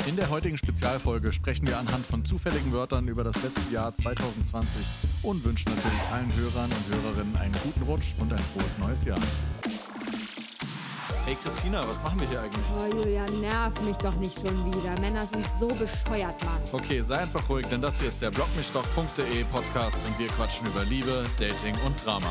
In der heutigen Spezialfolge sprechen wir anhand von zufälligen Wörtern über das letzte Jahr 2020 und wünschen natürlich allen Hörern und Hörerinnen einen guten Rutsch und ein frohes neues Jahr. Hey Christina, was machen wir hier eigentlich? Oh Julian, nerv mich doch nicht schon wieder. Männer sind so bescheuert, Mann. Okay, sei einfach ruhig, denn das hier ist der blockmichdoch.de Podcast und wir quatschen über Liebe, Dating und Drama.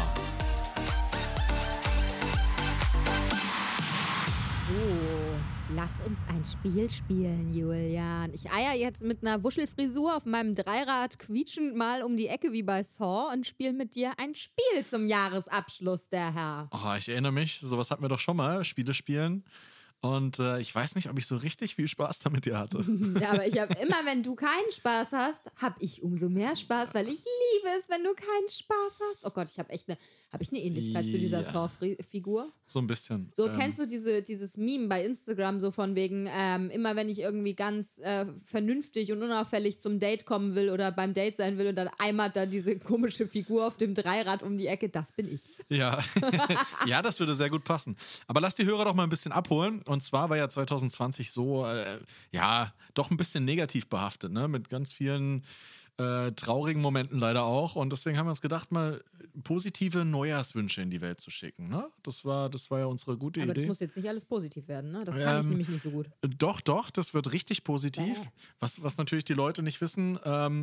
Lass uns ein Spiel spielen, Julian. Ich eier jetzt mit einer Wuschelfrisur auf meinem Dreirad quietschend mal um die Ecke wie bei Saw und spiele mit dir ein Spiel zum Jahresabschluss, der Herr. Oh, ich erinnere mich, sowas hatten wir doch schon mal, Spiele spielen. Und ich weiß nicht, ob ich so richtig viel Spaß damit dir hatte. Ja, aber ich habe immer, wenn du keinen Spaß hast, habe ich umso mehr Spaß, weil ich liebe es, wenn du keinen Spaß hast. Oh Gott, ich habe ich eine Ähnlichkeit zu dieser Saw-Figur? So ein bisschen. So, kennst du dieses Meme bei Instagram, so von wegen, immer wenn ich irgendwie ganz vernünftig und unauffällig zum Date kommen will oder beim Date sein will und dann eimert da diese komische Figur auf dem Dreirad um die Ecke, das bin ich. Ja, ja, das würde sehr gut passen. Aber lass die Hörer doch mal ein bisschen abholen. Und zwar war ja 2020 so, doch ein bisschen negativ behaftet, ne? Mit ganz vielen traurigen Momenten leider auch. Und deswegen haben wir uns gedacht, mal positive Neujahrswünsche in die Welt zu schicken, ne? Das war ja unsere gute Idee. Aber das muss jetzt nicht alles positiv werden, ne? Das kann ich nämlich nicht so gut. Doch, das wird richtig positiv. Was natürlich die Leute nicht wissen,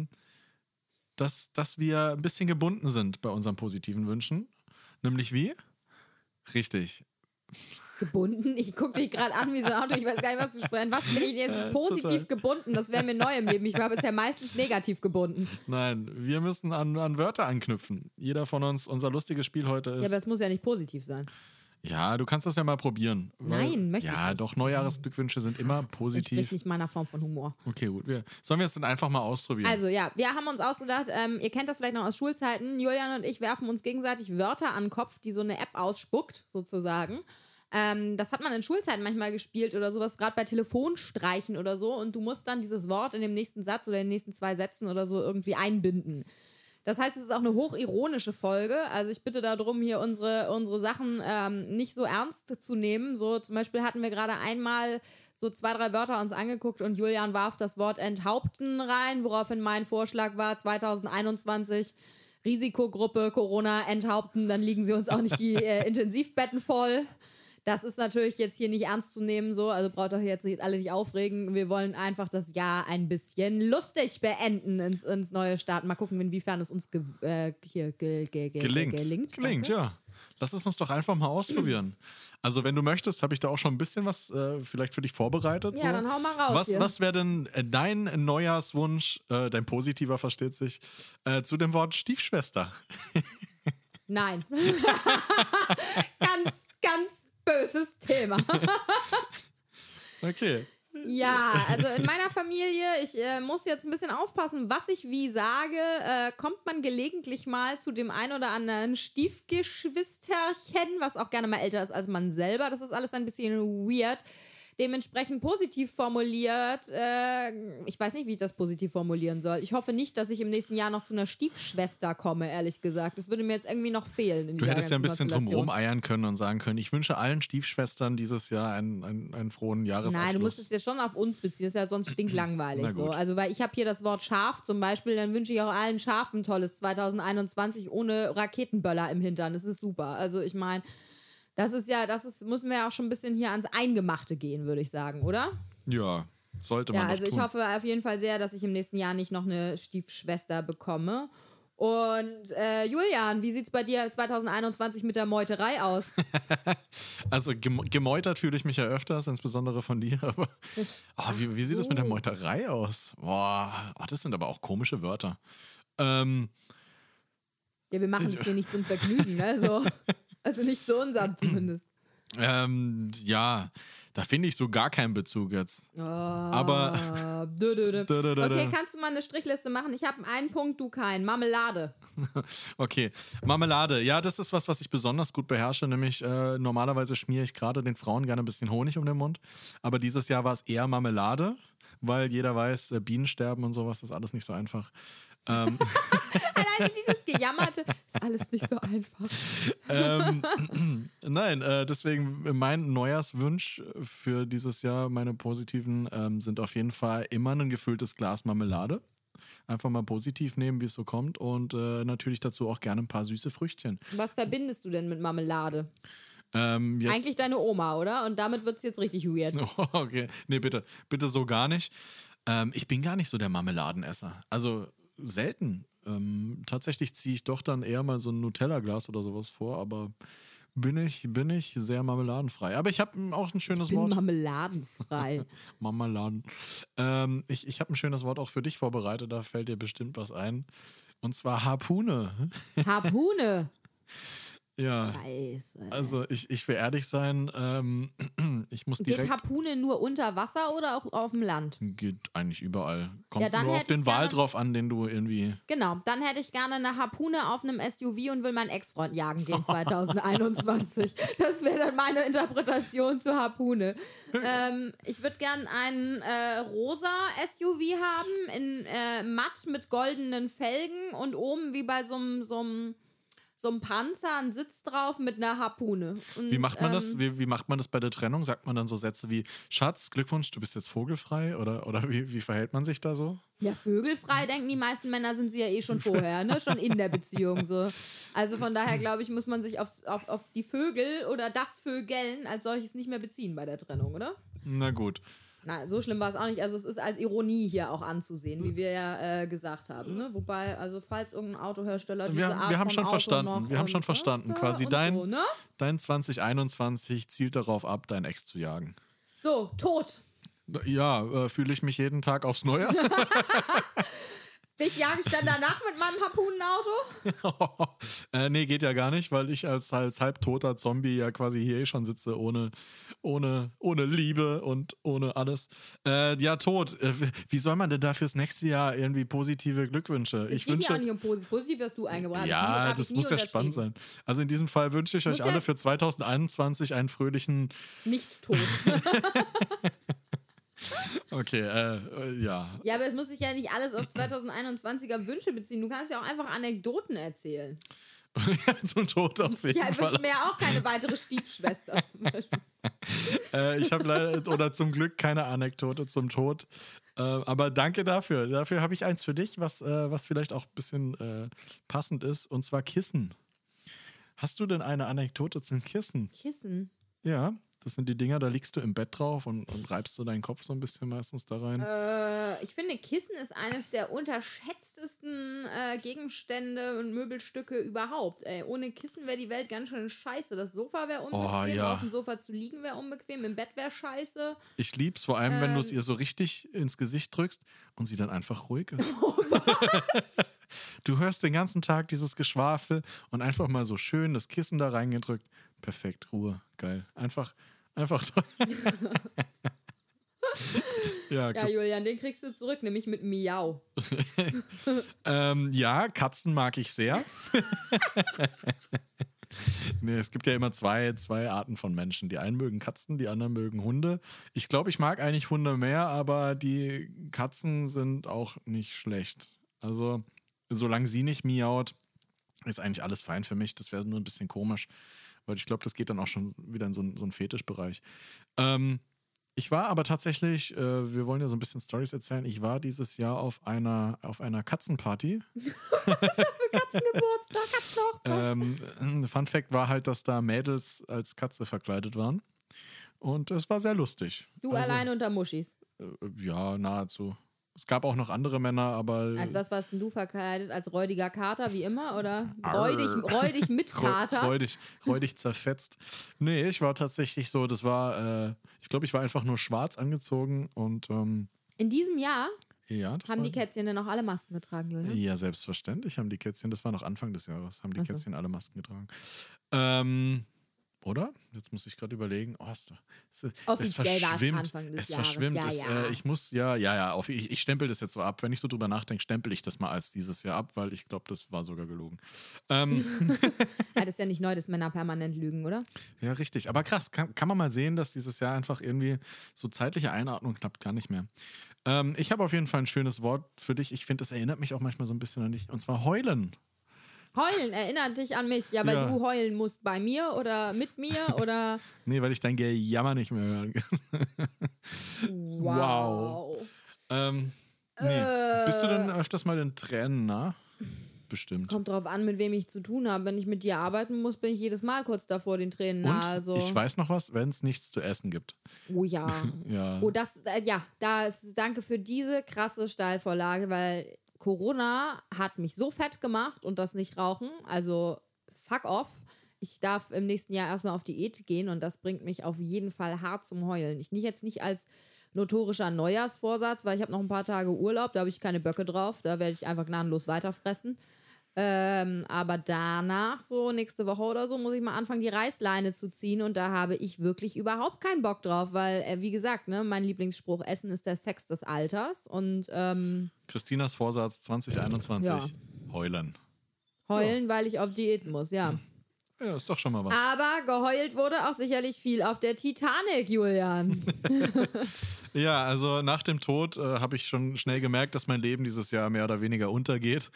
dass wir ein bisschen gebunden sind bei unseren positiven Wünschen. Nämlich wie? Richtig. Gebunden? Ich gucke dich gerade an wie so ein Auto, ich weiß gar nicht, was du sprechen. Was bin ich jetzt positiv gebunden? Das wäre mir neu im Leben. Ich war bisher meistens negativ gebunden. Nein, wir müssen an Wörter anknüpfen. Jeder von uns, unser lustiges Spiel heute ist... Ja, aber es muss ja nicht positiv sein. Ja, du kannst das ja mal probieren. Nein, möchte ich nicht. Ja, doch, Neujahresglückwünsche sind immer positiv. Entspricht nicht meiner Form von Humor. Okay, gut. Sollen wir es dann einfach mal ausprobieren? Also ja, wir haben uns ausgedacht, ihr kennt das vielleicht noch aus Schulzeiten, Julian und ich werfen uns gegenseitig Wörter an den Kopf, die so eine App ausspuckt, sozusagen. Das hat man in Schulzeiten manchmal gespielt oder sowas, gerade bei Telefonstreichen oder so. Und du musst dann dieses Wort in dem nächsten Satz oder in den nächsten 2 Sätzen oder so irgendwie einbinden. Das heißt, es ist auch eine hochironische Folge. Also ich bitte darum, hier unsere Sachen nicht so ernst zu nehmen. So zum Beispiel hatten wir gerade einmal so 2, 3 Wörter uns angeguckt und Julian warf das Wort enthaupten rein, woraufhin mein Vorschlag war, 2021 Risikogruppe, Corona, enthaupten, dann liegen sie uns auch nicht die Intensivbetten voll. Das ist natürlich jetzt hier nicht ernst zu nehmen, so, also braucht euch jetzt nicht alle nicht aufregen. Wir wollen einfach das Jahr ein bisschen lustig beenden, ins neue starten. Mal gucken, inwiefern es uns gelingt. Gelingt, ja. Lass es uns doch einfach mal ausprobieren. Also wenn du möchtest, habe ich da auch schon ein bisschen was vielleicht für dich vorbereitet. Ja, so. Dann hau mal raus. Was wäre denn dein Neujahrswunsch, dein positiver versteht sich, zu dem Wort Stiefschwester? Nein. Ganz böses Thema. Okay. Ja, also in meiner Familie, ich muss jetzt ein bisschen aufpassen, was ich wie sage, kommt man gelegentlich mal zu dem ein oder anderen Stiefgeschwisterchen, was auch gerne mal älter ist als man selber. Das ist alles ein bisschen weird. Dementsprechend positiv formuliert, ich weiß nicht, wie ich das positiv formulieren soll. Ich hoffe nicht, dass ich im nächsten Jahr noch zu einer Stiefschwester komme, ehrlich gesagt. Das würde mir jetzt irgendwie noch fehlen. Du hättest ja ein bisschen drumherum eiern können und sagen können, ich wünsche allen Stiefschwestern dieses Jahr einen frohen Jahresabschluss. Nein, du musst es ja schon auf uns beziehen, das ist ja sonst stinklangweilig. So. Also, weil ich habe hier das Wort Schaf zum Beispiel, dann wünsche ich auch allen Schafen ein tolles 2021 ohne Raketenböller im Hintern. Das ist super. Also ich meine... müssen wir ja auch schon ein bisschen hier ans Eingemachte gehen, würde ich sagen, oder? Ja, sollte man. Ja, also ich hoffe auf jeden Fall sehr, dass ich im nächsten Jahr nicht noch eine Stiefschwester bekomme. Und Julian, wie sieht es bei dir 2021 mit der Meuterei aus? Also gemeutert fühle ich mich ja öfters, insbesondere von dir. Aber wie sieht es mit der Meuterei aus? Boah, das sind aber auch komische Wörter. Ja, wir machen es hier nicht zum Vergnügen, ne? So. Also nicht so unserem zumindest. Ja, da finde ich so gar keinen Bezug jetzt. Oh, aber. Okay, kannst du mal eine Strichliste machen? Ich habe einen Punkt, du keinen. Marmelade. Okay, Marmelade. Ja, das ist was ich besonders gut beherrsche. Nämlich normalerweise schmiere ich gerade den Frauen gerne ein bisschen Honig um den Mund. Aber dieses Jahr war es eher Marmelade, weil jeder weiß, Bienensterben und sowas ist alles nicht so einfach. Alleine dieses Gejammerte ist alles nicht so einfach. Nein, deswegen mein Neujahrswunsch für dieses Jahr, meine positiven, sind auf jeden Fall immer ein gefülltes Glas Marmelade. Einfach mal positiv nehmen, wie es so kommt und natürlich dazu auch gerne ein paar süße Früchtchen. Was verbindest du denn mit Marmelade? Jetzt, Eigentlich deine Oma, oder? Und damit wird es jetzt richtig weird. Okay, nee, bitte so gar nicht. Ich bin gar nicht so der Marmeladenesser. Also selten. Tatsächlich ziehe ich doch dann eher mal so ein Nutella-Glas oder sowas vor, aber bin ich sehr marmeladenfrei. Aber ich habe auch ein schönes Wort. Marmeladenfrei. Marmeladen. Ich habe ein schönes Wort auch für dich vorbereitet, da fällt dir bestimmt was ein. Und zwar Harpune. Harpune. Ja. Scheiße. Also ich will ehrlich sein, ich muss direkt... Geht Harpune nur unter Wasser oder auch auf dem Land? Geht eigentlich überall. Kommt Ja, dann nur auf hätte ich den Wal gerne- drauf an, den du irgendwie... Genau, dann hätte ich gerne eine Harpune auf einem SUV und will meinen Ex-Freund jagen gehen 2021. Das wäre dann meine Interpretation zur Harpune. Ich würde gerne einen rosa SUV haben, in matt mit goldenen Felgen und oben wie bei so einem Panzer ein Sitz drauf mit einer Harpune. Und, Wie macht man das? Wie macht man das bei der Trennung? Sagt man dann so Sätze wie Schatz, Glückwunsch, du bist jetzt vogelfrei? Oder wie verhält man sich da so? Ja, vögelfrei denken die meisten Männer sind sie ja eh schon vorher, ne? Schon in der Beziehung so. Also von daher glaube ich, muss man sich auf die Vögel oder das Vögeln als solches nicht mehr beziehen bei der Trennung, oder? Na gut. Na, so schlimm war es auch nicht. Also es ist als Ironie hier auch anzusehen, wie wir ja gesagt haben. Ne? Wobei, also falls irgendein Autohersteller diese Wir Art haben von schon Auto verstanden. noch Wir haben schon und, verstanden. ja, Quasi und dein, so, ne? dein 2021 zielt darauf ab, dein Ex zu jagen. So, tot. Ja, fühle ich mich jeden Tag aufs Neue. Dich jage ich dann danach mit meinem Harpunenauto? Nee, geht ja gar nicht, weil ich als halbtoter Zombie ja quasi hier schon sitze, ohne Liebe und ohne alles. Ja, tot. Wie soll man denn da fürs nächste Jahr irgendwie positive Glückwünsche? Es geht ja auch nicht um positiv. Positiv hast du eingebracht. Ja, das muss ja spannend sein. Also in diesem Fall wünsche ich euch alle für 2021 einen fröhlichen... Nicht tot. Okay, ja. Ja, aber es muss sich ja nicht alles auf 2021er Wünsche beziehen. Du kannst ja auch einfach Anekdoten erzählen. Zum Tod auf jeden Ja, ich Fall. wünsche mir ja auch keine weitere Stiefschwester zum Beispiel. Ich habe leider oder zum Glück keine Anekdote zum Tod. Aber danke dafür. Dafür habe ich eins für dich, was vielleicht auch ein bisschen passend ist, und zwar Kissen. Hast du denn eine Anekdote zum Kissen? Kissen? Ja, das sind die Dinger, da liegst du im Bett drauf und reibst du deinen Kopf so ein bisschen meistens da rein. Ich finde, Kissen ist eines der unterschätztesten Gegenstände und Möbelstücke überhaupt. Ey, ohne Kissen wäre die Welt ganz schön scheiße. Das Sofa wäre unbequem, ja. auf dem Sofa zu liegen wäre unbequem, im Bett wäre scheiße. Ich lieb's, vor allem, wenn du es ihr so richtig ins Gesicht drückst und sie dann einfach ruhig ist. Du hörst den ganzen Tag dieses Geschwafel und einfach mal so schön das Kissen da reingedrückt. Perfekt, Ruhe, geil. Einfach toll. Ja, Julian, den kriegst du zurück, nämlich mit Miau. Ja, Katzen mag ich sehr. Nee, es gibt ja immer zwei Arten von Menschen. Die einen mögen Katzen, die anderen mögen Hunde. Ich glaube, ich mag eigentlich Hunde mehr, aber die Katzen sind auch nicht schlecht. Also, solange sie nicht miaut, ist eigentlich alles fein für mich. Das wäre nur ein bisschen komisch, weil ich glaube, das geht dann auch schon wieder in so einen Fetischbereich. Ich war aber tatsächlich, wir wollen ja so ein bisschen Storys erzählen, ich war dieses Jahr auf einer Katzenparty. Was ist das für Katzengeburtstag, Katzenhochzeit? Fun Fact war halt, dass da Mädels als Katze verkleidet waren. Und es war sehr lustig. Du alleine unter Muschis. Ja, nahezu. Es gab auch noch andere Männer, aber... Als was warst denn du verkleidet? Als räudiger Kater, wie immer? Oder räudig mit Kater? Räudig zerfetzt. Nee, ich war tatsächlich so, das war, ich glaube, ich war einfach nur schwarz angezogen und... In diesem Jahr ja, das haben die Kätzchen denn auch alle Masken getragen, Julian? Ja, selbstverständlich haben die Kätzchen, das war noch Anfang des Jahres, haben die Kätzchen alle Masken getragen. Oder? Jetzt muss ich gerade überlegen. Offiziell war es Anfang des Es Jahres. verschwimmt. Ja. Ich muss, ich stempel das jetzt so ab. Wenn ich so drüber nachdenke, stempel ich das mal als dieses Jahr ab, weil ich glaube, das war sogar gelogen. Ja, das ist ja nicht neu, dass Männer permanent lügen, oder? Ja, richtig. Aber krass, kann man mal sehen, dass dieses Jahr einfach irgendwie so zeitliche Einordnung klappt gar nicht mehr. Ich habe auf jeden Fall ein schönes Wort für dich. Ich finde, das erinnert mich auch manchmal so ein bisschen an dich. Und zwar heulen. Heulen erinnert dich an mich. Ja, weil Ja. du heulen musst bei mir oder mit mir oder... Nee, weil ich dein Gejammer nicht mehr hören kann. Wow. Nee. Bist du denn öfters mal in Tränen nah? Bestimmt. Kommt drauf an, mit wem ich zu tun habe. Wenn ich mit dir arbeiten muss, bin ich jedes Mal kurz davor, den Tränen Und nahe. Also. ich weiß noch was, wenn es nichts zu essen gibt. Oh ja. Ja. Oh, danke für diese krasse Steilvorlage, weil Corona hat mich so fett gemacht und das nicht rauchen. Also fuck off. Ich darf im nächsten Jahr erstmal auf Diät gehen und das bringt mich auf jeden Fall hart zum Heulen. Jetzt nicht als notorischer Neujahrsvorsatz, weil ich habe noch ein paar Tage Urlaub, da habe ich keine Böcke drauf, da werde ich einfach gnadenlos weiterfressen. Aber danach, so nächste Woche oder so, muss ich mal anfangen, die Reißleine zu ziehen und da habe ich wirklich überhaupt keinen Bock drauf, weil, wie gesagt, ne, mein Lieblingsspruch, Essen ist der Sex des Alters und Christinas Vorsatz 2021, Ja. heulen. heulen, weil ich auf Diät muss, ja. Ja, ist doch schon mal was. Aber geheult wurde auch sicherlich viel auf der Titanic, Julian. Ja, also nach dem Tod habe ich schon schnell gemerkt, dass mein Leben dieses Jahr mehr oder weniger untergeht.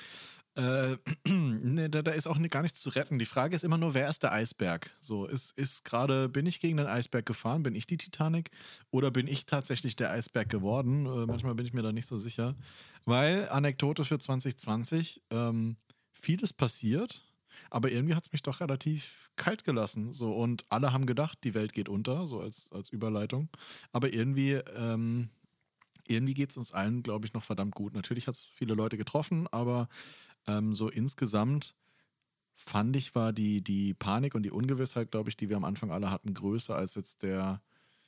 Nee, da ist auch gar nichts zu retten. Die Frage ist immer nur, wer ist der Eisberg? So, bin ich gegen den Eisberg gefahren? Bin ich die Titanic? Oder bin ich tatsächlich der Eisberg geworden? Manchmal bin ich mir da nicht so sicher. Weil, Anekdote für 2020, vieles passiert, aber irgendwie hat es mich doch relativ kalt gelassen. So, und alle haben gedacht, die Welt geht unter, so als Überleitung. Aber irgendwie geht es uns allen, glaube ich, noch verdammt gut. Natürlich hat es viele Leute getroffen, aber so insgesamt fand ich, war die Panik und die Ungewissheit, glaube ich, die wir am Anfang alle hatten, größer als jetzt der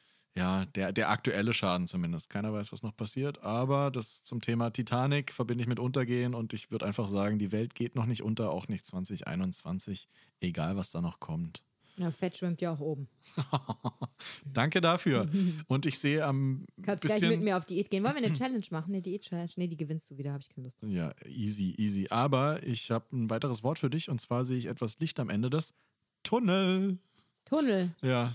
aktuelle Schaden zumindest. Keiner weiß, was noch passiert, aber das zum Thema Titanic verbinde ich mit Untergehen und ich würde einfach sagen, die Welt geht noch nicht unter, auch nicht 2021, egal was da noch kommt. Ja, Fett schwimmt ja auch oben. Danke dafür. Und ich sehe am Kannst bisschen... gleich mit mir auf Diät gehen. Wollen wir eine Challenge machen? Eine Diät-Challenge? Nee, die gewinnst du wieder, habe ich keine Lust drauf. Ja, easy. Aber ich habe ein weiteres Wort für dich und zwar sehe ich etwas Licht am Ende des Tunnel. Tunnel. Ja.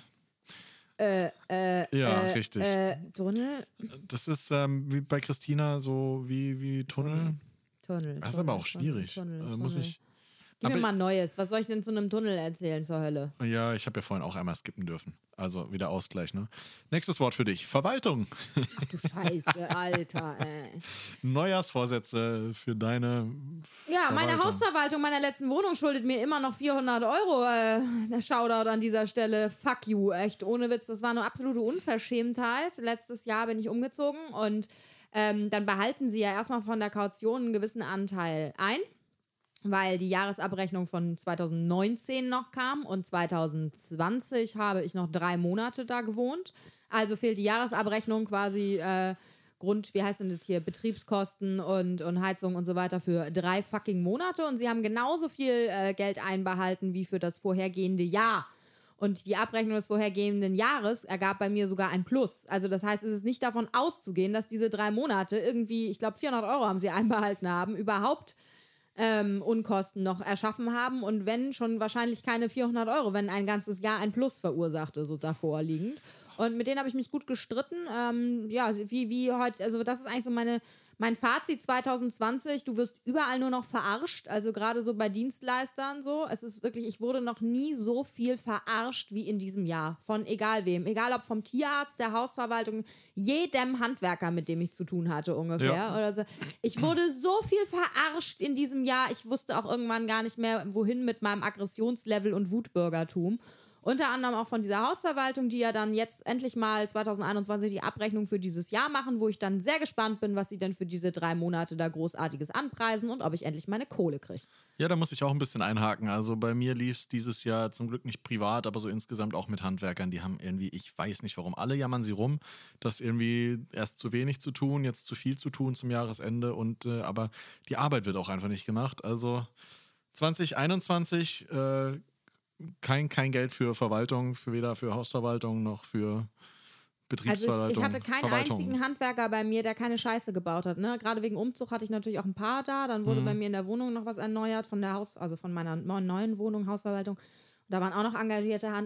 Richtig. Tunnel? Das ist wie bei Christina so wie Tunnel. Tunnel. Das ist aber auch schwierig. Muss ich. Gib mir Aber- mal ein Neues. Was soll ich denn zu einem Tunnel erzählen zur Hölle? Ja, ich habe ja vorhin auch einmal skippen dürfen. Also wieder Ausgleich, ne? Nächstes Wort für dich. Verwaltung. Ach du Scheiße, Alter, ey. Neujahrsvorsätze für deine Ja, meine Verwaltung. Hausverwaltung meiner letzten Wohnung schuldet mir immer noch 400 €. Der Shoutout an dieser Stelle. Fuck you, echt. Ohne Witz, das war eine absolute Unverschämtheit. Letztes Jahr bin ich umgezogen und dann behalten sie ja erstmal von der Kaution einen gewissen Anteil ein, weil die Jahresabrechnung von 2019 noch kam und 2020 habe ich noch 3 Monate da gewohnt. Also fehlt die Jahresabrechnung quasi wie heißt denn das hier, Betriebskosten und Heizung und so weiter für 3 fucking Monate und sie haben genauso viel Geld einbehalten wie für das vorhergehende Jahr. Und die Abrechnung des vorhergehenden Jahres ergab bei mir sogar ein Plus. Also das heißt, es ist nicht davon auszugehen, dass diese 3 Monate irgendwie, ich glaube 400 € haben sie einbehalten haben, überhaupt Unkosten noch erschaffen haben und wenn, schon wahrscheinlich keine 400 €, wenn ein ganzes Jahr ein Plus verursachte, so davor liegend. Und mit denen habe ich mich gut gestritten. Wie heute, also das ist eigentlich so mein Fazit 2020. Du wirst überall nur noch verarscht, also gerade so bei Dienstleistern so. Es ist wirklich, ich wurde noch nie so viel verarscht wie in diesem Jahr. Von egal wem. Egal ob vom Tierarzt, der Hausverwaltung, jedem Handwerker, mit dem ich zu tun hatte ungefähr. Ja. Oder so. Ich wurde so viel verarscht in diesem Jahr. Ich wusste auch irgendwann gar nicht mehr, wohin mit meinem Aggressionslevel und Wutbürgertum. Unter anderem auch von dieser Hausverwaltung, die ja dann jetzt endlich mal 2021 die Abrechnung für dieses Jahr machen, wo ich dann sehr gespannt bin, was sie denn für diese 3 Monate da Großartiges anpreisen und ob ich endlich meine Kohle kriege. Ja, da muss ich auch ein bisschen einhaken. Also bei mir lief es dieses Jahr zum Glück nicht privat, aber so insgesamt auch mit Handwerkern. Die haben irgendwie, ich weiß nicht warum, alle jammern sie rum, dass irgendwie erst zu wenig zu tun, jetzt zu viel zu tun zum Jahresende aber die Arbeit wird auch einfach nicht gemacht. Also 2021 kein Geld für Verwaltung, weder für Hausverwaltung noch für Betriebsverwaltung. Also ich hatte keinen Verwaltung. einzigen Handwerker bei mir, der keine Scheiße gebaut hat. Ne? Gerade wegen Umzug hatte ich natürlich auch ein paar da. Dann wurde bei mir in der Wohnung noch was erneuert von der von meiner neuen Wohnung, Hausverwaltung. Und da waren auch noch engagierte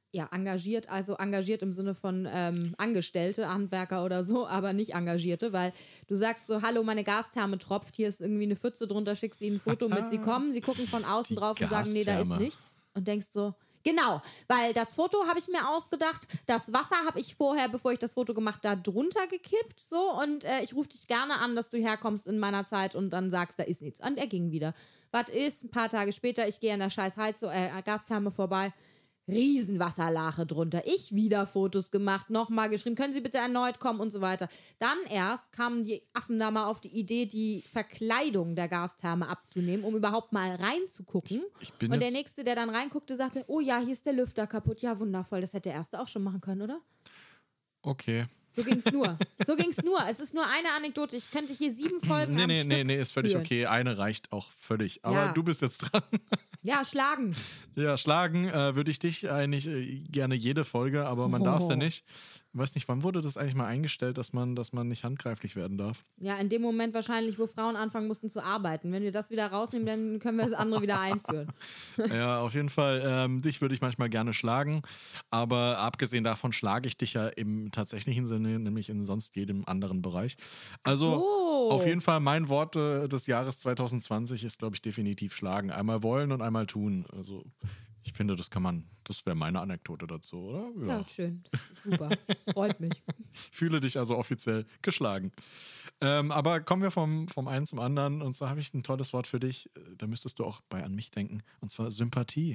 ja, engagiert, also engagiert im Sinne von Angestellte, Handwerker oder so, aber nicht Engagierte, weil du sagst so, hallo, meine Gastherme tropft, hier ist irgendwie eine Pfütze drunter, schickst ihnen ein Foto mit, sie kommen, sie gucken von außen Die drauf und sagen, nee, da ist Gastherme. nichts und denkst so, genau, weil das Foto habe ich mir ausgedacht, das Wasser habe ich vorher, bevor ich das Foto gemacht, da drunter gekippt, so, und ich rufe dich gerne an, dass du herkommst in meiner Zeit und dann sagst, da ist nichts. Und er ging wieder. Was ist? Ein paar Tage später, ich gehe an der scheiß Gastherme vorbei, Riesenwasserlache drunter. Ich wieder Fotos gemacht, nochmal geschrieben, können Sie bitte erneut kommen und so weiter. Dann erst kamen die Affen da mal auf die Idee, die Verkleidung der Gastherme abzunehmen, um überhaupt mal reinzugucken. Ich bin Und der jetzt- Nächste, der dann reinguckte, sagte, oh ja, hier ist der Lüfter kaputt. Ja, wundervoll, das hätte der Erste auch schon machen können, oder? Okay. So ging's nur. So ging's nur. Es ist nur eine Anekdote. Ich könnte hier 7 Folgen am Stück Nee, ist völlig führen. okay. Eine reicht auch völlig. Aber Ja. du bist jetzt dran. Ja, schlagen. Ja, schlagen würde ich dich eigentlich gerne jede Folge, aber man darf es ja nicht. Ich weiß nicht, wann wurde das eigentlich mal eingestellt, dass man nicht handgreiflich werden darf? Ja, in dem Moment wahrscheinlich, wo Frauen anfangen mussten zu arbeiten. Wenn wir das wieder rausnehmen, dann können wir das andere wieder einführen. Ja, auf jeden Fall. Dich würde ich manchmal gerne schlagen, aber abgesehen davon schlage ich dich ja im tatsächlichen Sinne, nämlich in sonst jedem anderen Bereich. Also so. auf jeden Fall mein Wort des Jahres 2020 ist, glaube ich, definitiv schlagen. Einmal wollen und einmal tun. Also ich finde, das wäre meine Anekdote dazu, oder? Ja, schön. Das ist super. Freut mich. Fühle dich also offiziell geschlagen. Aber kommen wir vom einen zum anderen. Und zwar habe ich ein tolles Wort für dich. Da müsstest du auch an mich denken. Und zwar Sympathie.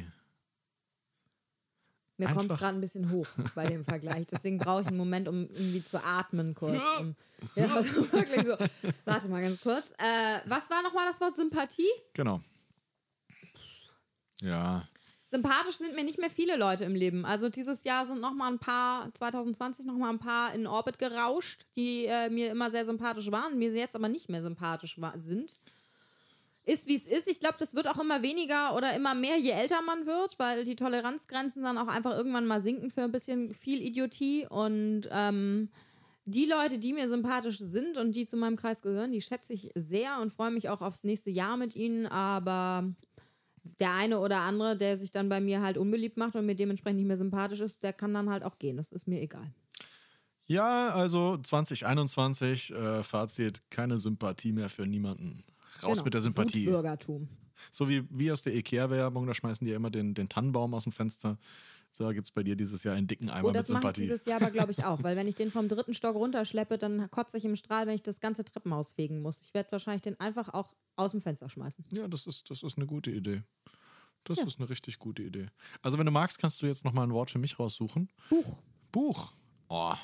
Mir kommt Einfach- gerade ein bisschen hoch bei dem Vergleich. Deswegen brauche ich einen Moment, um irgendwie zu atmen kurz. Ja, also wirklich so. Warte mal ganz kurz. Was war nochmal das Wort Sympathie? Genau. Ja. Sympathisch sind mir nicht mehr viele Leute im Leben. Also dieses Jahr sind 2020 nochmal ein paar in Orbit gerauscht, die mir immer sehr sympathisch waren, mir jetzt aber nicht mehr sympathisch sind. Ist wie es ist. Ich glaube, das wird auch immer weniger oder immer mehr, je älter man wird, weil die Toleranzgrenzen dann auch einfach irgendwann mal sinken für ein bisschen viel Idiotie. Und die Leute, die mir sympathisch sind und die zu meinem Kreis gehören, die schätze ich sehr und freue mich auch aufs nächste Jahr mit ihnen. Aber der eine oder andere, der sich dann bei mir halt unbeliebt macht und mir dementsprechend nicht mehr sympathisch ist, der kann dann halt auch gehen. Das ist mir egal. Ja, also 2021, Fazit, keine Sympathie mehr für niemanden. Raus Genau. mit der Sympathie. Wutbürgertum. So wie aus der Ikea-Werbung, da schmeißen die ja immer den Tannenbaum aus dem Fenster. Da gibt es bei dir dieses Jahr einen dicken Eimer Oh, mit das mache ich Sympathie. dieses Jahr aber, glaube ich, auch. Weil wenn ich den vom 3. Stock runterschleppe, dann kotze ich im Strahl, wenn ich das ganze Treppenhaus fegen muss. Ich werde wahrscheinlich den einfach auch aus dem Fenster schmeißen. Ja, das ist eine gute Idee. Das Ja. ist eine richtig gute Idee. Also wenn du magst, kannst du jetzt nochmal ein Wort für mich raussuchen. Buch. Oh.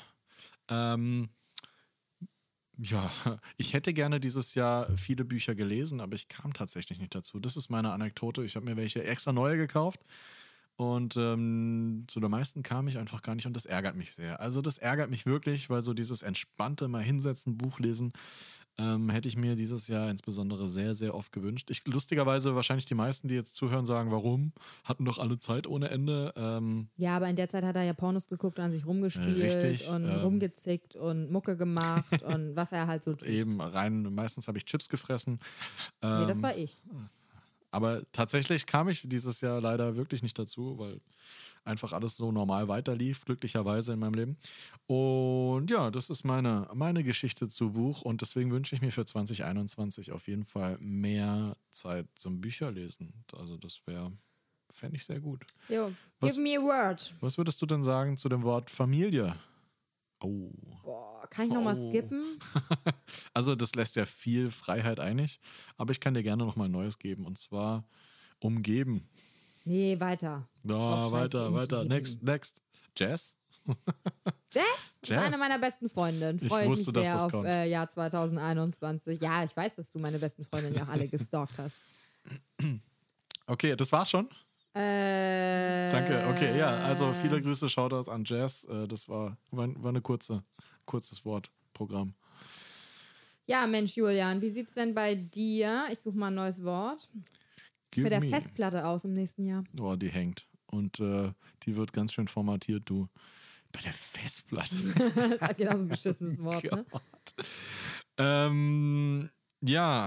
Ja, ich hätte gerne dieses Jahr viele Bücher gelesen, aber ich kam tatsächlich nicht dazu. Das ist meine Anekdote. Ich habe mir welche extra neue gekauft und zu der meisten kam ich einfach gar nicht und das ärgert mich sehr. Also das ärgert mich wirklich, weil so dieses entspannte mal hinsetzen, Buch lesen, hätte ich mir dieses Jahr insbesondere sehr, sehr oft gewünscht. Lustigerweise wahrscheinlich die meisten, die jetzt zuhören, sagen, warum? Hatten doch alle Zeit ohne Ende. Ja, aber in der Zeit hat er ja Pornos geguckt und an sich rumgespielt Richtig, und rumgezickt und Mucke gemacht und was er halt so tut. Eben rein, meistens habe ich Chips gefressen. Nee, das war ich. Aber tatsächlich kam ich dieses Jahr leider wirklich nicht dazu, weil einfach alles so normal weiterlief, glücklicherweise in meinem Leben. Und ja, das ist meine Geschichte zu Buch und deswegen wünsche ich mir für 2021 auf jeden Fall mehr Zeit zum Bücherlesen. Also das fände ich sehr gut. Jo, Was- give me a word. Was würdest du denn sagen zu dem Wort Familie? Oh. Boah, kann ich nochmal Oh. skippen? Also das lässt ja viel Freiheit einig, aber ich kann dir gerne nochmal ein Neues geben und zwar umgeben. Nee, weiter. Da, Auch scheiße, weiter. umgeben. Next. Jazz? Jess ist Jazz. eine meiner besten Freundinnen. Ich Freue ich mich wusste, dass sehr das auf kommt. Jahr 2021. Ja, ich weiß, dass du meine besten Freundinnen ja auch alle gestalkt hast. Okay, das war's schon? Danke. Okay, ja, also viele Grüße, Shoutouts an Jazz. Das war eine kurzes Wortprogramm. Ja, Mensch, Julian, wie sieht's denn bei dir? Ich suche mal ein neues Wort. Give Mit der me. Festplatte aus im nächsten Jahr. Oh, die hängt. Und die wird ganz schön formatiert, du. Bei der Festplatte. Das ist genau so ein beschissenes Wort, ne? Ja,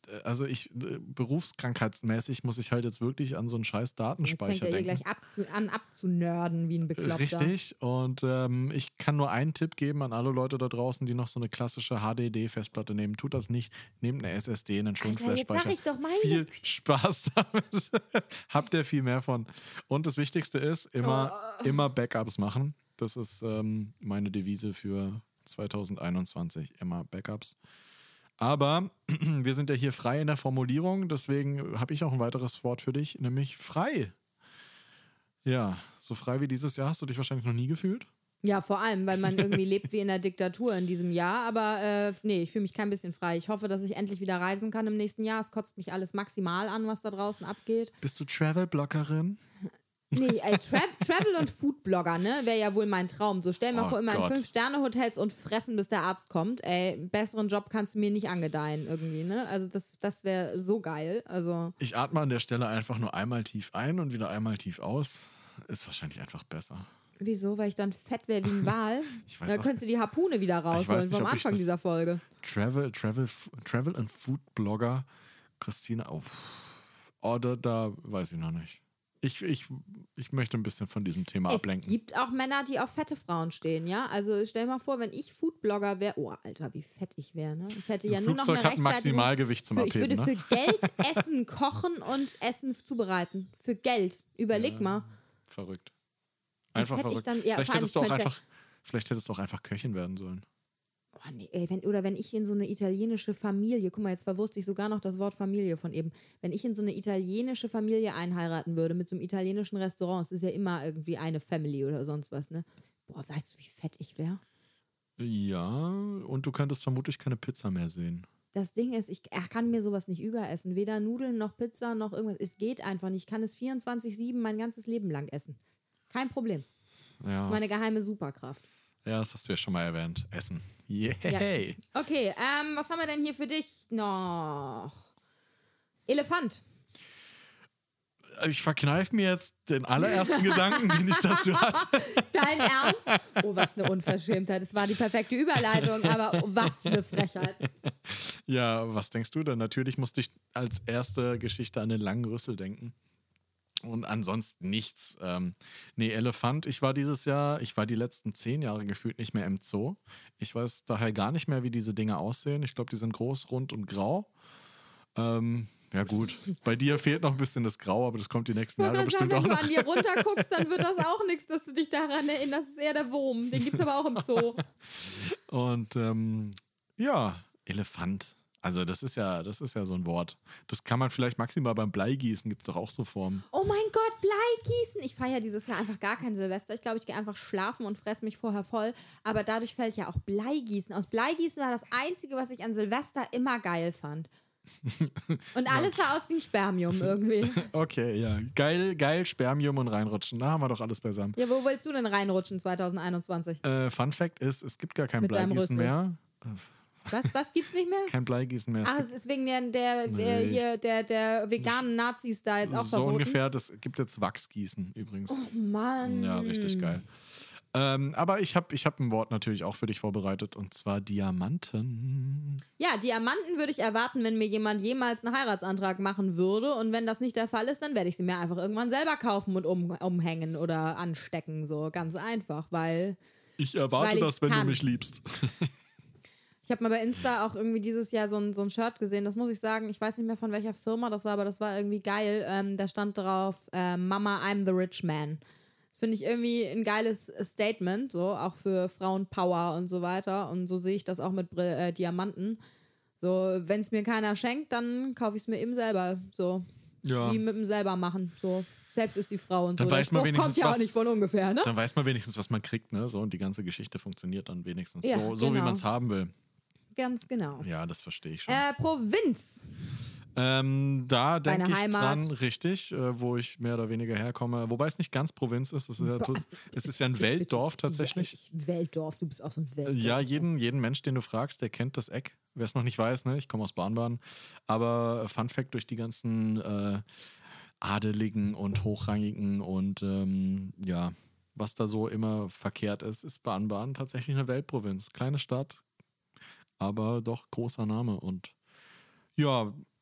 also berufskrankheitsmäßig muss ich halt jetzt wirklich an so einen scheiß Jetzt fängt Datenspeicher er hier denken. gleich an abzunörden wie ein Bekloppter. Richtig. Und ich kann nur einen Tipp geben an alle Leute da draußen, die noch so eine klassische HDD-Festplatte nehmen. Tut das nicht. Nehmt eine SSD, einen schönen Alter, jetzt sag Flash-Speicher. ich doch, meine Viel Spaß damit. Habt ihr viel mehr von. Und das Wichtigste ist, immer Backups machen. Das ist meine Devise für 2021. Immer Backups. Aber wir sind ja hier frei in der Formulierung, deswegen habe ich auch ein weiteres Wort für dich, nämlich frei. Ja, so frei wie dieses Jahr hast du dich wahrscheinlich noch nie gefühlt. Ja, vor allem, weil man irgendwie lebt wie in der Diktatur in diesem Jahr. Aber nee, ich fühle mich kein bisschen frei. Ich hoffe, dass ich endlich wieder reisen kann im nächsten Jahr. Es kotzt mich alles maximal an, was da draußen abgeht. Bist du Travel-Bloggerin? Nee, Travel- und Food-Blogger, ne? Wäre ja wohl mein Traum. So, stell mir vor, immer Gott. in 5-Sterne-Hotels und fressen, bis der Arzt kommt. Ey, besseren Job kannst du mir nicht angedeihen irgendwie, ne? Also das wäre so geil. Also Ich atme an der Stelle einfach nur einmal tief ein und wieder einmal tief aus. Ist wahrscheinlich einfach besser. wieso? Weil ich dann fett wäre wie ein Wal? Ich weiß Da auch- könntest du die Harpune wieder rausholen nicht, vom ob ich Anfang das- dieser Folge. Travel and Food Blogger Christina. Oh, da weiß ich noch nicht. Ich möchte ein bisschen von diesem Thema Es ablenken. gibt auch Männer, die auf fette Frauen stehen, ja? Also stell dir mal vor, wenn ich Foodblogger wäre, oh Alter, wie fett ich wäre, ne? Ich hätte ja Ein nur noch Flugzeug eine hat ein Rechtfertigung. Maximalgewicht zum Ich würde Abheben, ne? für Geld Essen kochen und Essen zubereiten. Für Geld. Überleg mal. Verrückt. Einfach fett ich verrückt. dann- ja, vielleicht, vor allem, hättest du auch ich könnte- einfach, vielleicht hättest du auch einfach Köchin werden sollen. Oh, nee, ey, wenn ich in so eine italienische Familie, guck mal, jetzt verwusste ich sogar noch das Wort Familie von eben. Wenn ich in so eine italienische Familie einheiraten würde, mit so einem italienischen Restaurant, es ist ja immer irgendwie eine Family oder sonst was, ne? Boah, weißt du, wie fett ich wäre? Ja, und du könntest vermutlich keine Pizza mehr sehen. Das Ding ist, ich kann mir sowas nicht überessen. Weder Nudeln noch Pizza noch irgendwas. Es geht einfach nicht. Ich kann es 24/7 mein ganzes Leben lang essen. Kein Problem. Das Ja, ist meine geheime Superkraft. das hast du ja schon mal erwähnt. Essen. Yay. Ja. Okay, was haben wir denn hier für dich noch? Elefant. Ich verkneife mir jetzt den allerersten Gedanken, den ich dazu hatte. Dein Ernst? Oh, was eine Unverschämtheit. Das war die perfekte Überleitung, aber was eine Frechheit. Ja, was denkst du denn? Natürlich musste ich als erste Geschichte an den langen Rüssel denken. Und ansonsten nichts. Nee, Elefant. Ich war die letzten 10 Jahre gefühlt nicht mehr im Zoo. Ich weiß daher gar nicht mehr, wie diese Dinge aussehen. Ich glaube, die sind groß, rund und grau. Ja gut, bei dir fehlt noch ein bisschen das Grau, aber das kommt die nächsten Jahre Wenn bestimmt du auch noch. an dir runterguckst, dann wird das auch nichts, dass du dich daran erinnerst. Das ist eher der Wurm. Den gibt es aber auch im Zoo. Und ja, Elefant. Also das ist ja so ein Wort. Das kann man vielleicht maximal beim Bleigießen, gibt es doch auch so Formen. Oh mein Gott, Bleigießen. Ich feiere dieses Jahr einfach gar kein Silvester. Ich glaube, ich gehe einfach schlafen und fresse mich vorher voll. Aber dadurch fällt ja auch Bleigießen aus. Bleigießen war das Einzige, was ich an Silvester immer geil fand. Und alles sah aus wie ein Spermium irgendwie. Okay, ja. Geil, Spermium und reinrutschen. Da haben wir doch alles beisammen. Ja, wo willst du denn reinrutschen 2021? Fun Fact ist, es gibt gar kein Mit deinem Bleigießen Rüssel. mehr. Was gibt's nicht mehr? Kein Bleigießen mehr. Es Ach, gibt es ist wegen der veganen Nazis da jetzt auch so verboten. ungefähr, das gibt jetzt Wachsgießen übrigens. Oh Mann. Ja, richtig geil. Aber ich hab ein Wort natürlich auch für dich vorbereitet, und zwar Diamanten. Ja, Diamanten würde ich erwarten, wenn mir jemand jemals einen Heiratsantrag machen würde. Und wenn das nicht der Fall ist, dann werde ich sie mir einfach irgendwann selber kaufen und umhängen oder anstecken. So ganz einfach, weil Ich erwarte Weil das, ich's wenn kann. du mich liebst. ich habe mal bei Insta auch irgendwie dieses Jahr so ein Shirt gesehen. Das muss ich sagen, ich weiß nicht mehr von welcher Firma das war, aber das war irgendwie geil. Da stand drauf, Mama, I'm the rich man. Finde ich irgendwie ein geiles Statement, so auch für Frauenpower und so weiter. Und so sehe ich das auch mit Diamanten. So, wenn es mir keiner schenkt, dann kaufe ich es mir eben selber. So, Ja. wie mit dem selber machen. So, selbst ist die Frau und Dann so. weiß man Spruch wenigstens, kommt ja auch was- nicht von ungefähr, ne? Dann weiß man wenigstens, was man kriegt, ne? So, und die ganze Geschichte funktioniert dann wenigstens Ja, so wie genau. man es haben will. Ganz genau. Ja, das verstehe ich schon. Provinz. Da denke Deine ich Heimat. dran, richtig, wo ich mehr oder weniger herkomme. Wobei es nicht ganz Provinz ist. Es ist ja ein Weltdorf tatsächlich. Weltdorf, du bist auch so ein Weltdorf. Ja, jeden Mensch, den du fragst, der kennt das Eck. Wer es noch nicht weiß, ne? Ich komme aus Baden-Baden. Aber Fun Fact, durch die ganzen Adeligen und Hochrangigen und ja, was da so immer verkehrt ist Baden-Baden tatsächlich eine Weltprovinz. Kleine Stadt, aber doch großer Name. Und ja,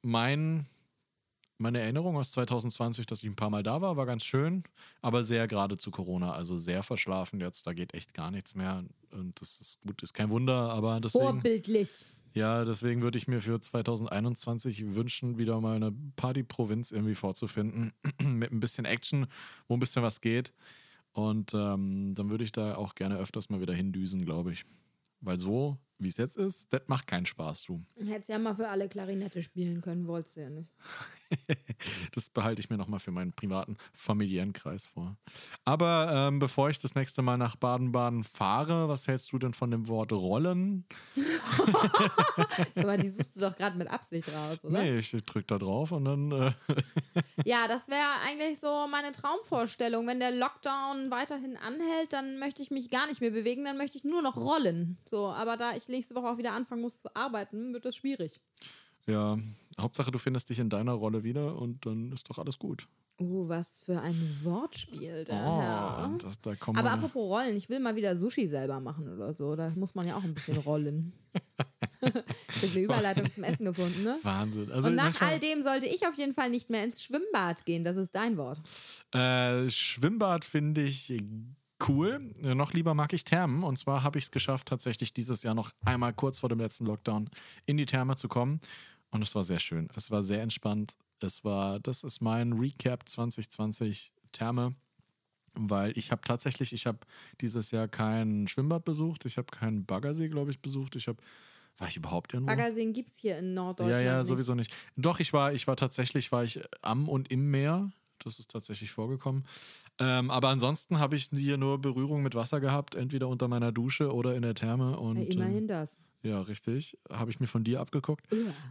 meine Erinnerung aus 2020, dass ich ein paar Mal da war ganz schön, aber sehr gerade zu Corona, also sehr verschlafen jetzt, da geht echt gar nichts mehr und das ist gut, ist kein Wunder, aber deswegen... Vorbildlich. Ja, deswegen würde ich mir für 2021 wünschen, wieder mal eine Partyprovinz irgendwie vorzufinden, mit ein bisschen Action, wo ein bisschen was geht. Und dann würde ich da auch gerne öfters mal wieder hindüsen, glaube ich. Weil so, wie es jetzt ist, das macht keinen Spaß, du. Hättest ja mal für alle Klarinette spielen können, wolltest du ja nicht. Das behalte ich mir nochmal für meinen privaten, familiären Kreis vor. Aber bevor ich das nächste Mal nach Baden-Baden fahre, was hältst du denn von dem Wort Rollen? Aber die suchst du doch gerade mit Absicht raus, oder? Nee, ich drücke da drauf und dann... Ja, das wäre eigentlich so meine Traumvorstellung. Wenn der Lockdown weiterhin anhält, dann möchte ich mich gar nicht mehr bewegen, dann möchte ich nur noch rollen. So, aber da ich nächste Woche auch wieder anfangen muss zu arbeiten, wird das schwierig. Ja, Hauptsache du findest dich in deiner Rolle wieder und dann ist doch alles gut. Was für ein Wortspiel, der Herr. Da kommen Aber apropos Rollen, ich will mal wieder Sushi selber machen oder so. Da muss man ja auch ein bisschen rollen. Ich habe eine Überleitung zum Essen gefunden, ne? Wahnsinn. Also und nach all dem sollte ich auf jeden Fall nicht mehr ins Schwimmbad gehen. Das ist dein Wort. Schwimmbad finde ich cool. Noch lieber mag ich Thermen. Und zwar habe ich es geschafft, tatsächlich dieses Jahr noch einmal kurz vor dem letzten Lockdown in die Therme zu kommen. Und es war sehr schön. Es war sehr entspannt. Das ist mein Recap 2020 Therme, weil ich habe dieses Jahr kein Schwimmbad besucht. Ich habe keinen Baggersee, glaube ich, besucht. War ich überhaupt irgendwo? Baggerseen gibt es hier in Norddeutschland Ja, nicht. sowieso nicht. Doch, ich war am und im Meer. Das ist tatsächlich vorgekommen. Aber ansonsten habe ich hier nur Berührung mit Wasser gehabt, entweder unter meiner Dusche oder in der Therme. Und, immerhin das. Ja, richtig. Habe ich mir von dir abgeguckt.